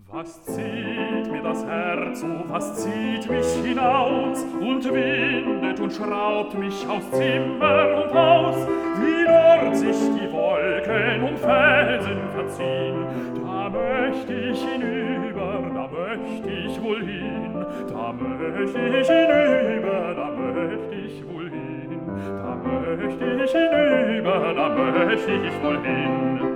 Was zieht mir das Herz, oh, was zieht mich hinaus und windet und schraubt mich aus Zimmer und Haus, wie dort sich die Wolken um Felsen verziehen. Da möcht ich hinüber, da möcht ich wohl hin, da möcht ich hinüber, da möcht ich wohl hin, da möcht ich hinüber, da möcht ich wohl hin.